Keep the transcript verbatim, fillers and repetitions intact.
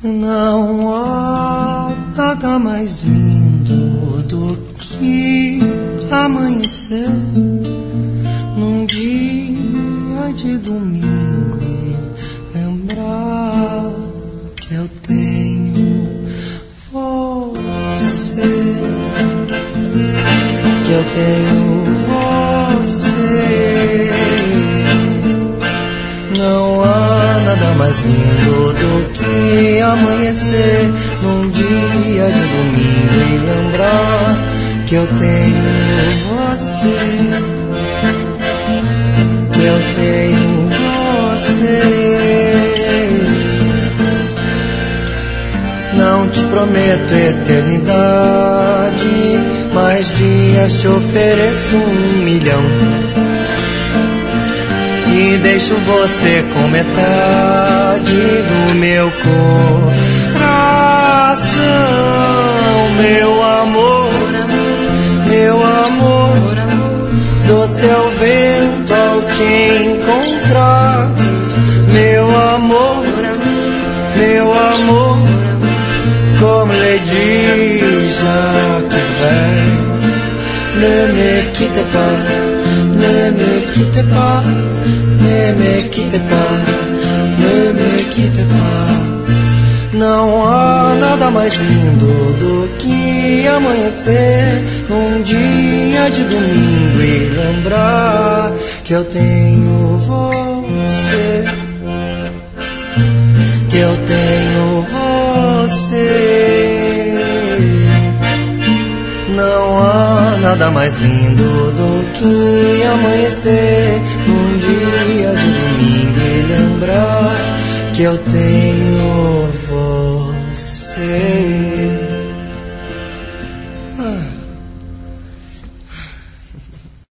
Não há nada mais lindo do que amanhecer num dia de domingo e lembrar que eu tenho você, que eu tenho você. Não há nada mais lindo do que amanhecer num dia de domingo e lembrar que eu tenho você, que eu tenho você. Não te prometo eternidade, mas dias te ofereço um milhão. E deixo você com metade do meu coração. Meu amor, meu amor, doce é o vento ao te encontrar. Meu amor, meu amor, comme le dit Jacques Brel. Ne me quitte pas, ne me quitte pas, ne me quitte pas, ne me quitte pas. Não há nada mais lindo do que amanhecer num dia de domingo e lembrar que eu tenho você, que eu tenho você. Não há nada mais lindo do que amanhecer num dia de domingo e lembrar que eu tenho você. Ah.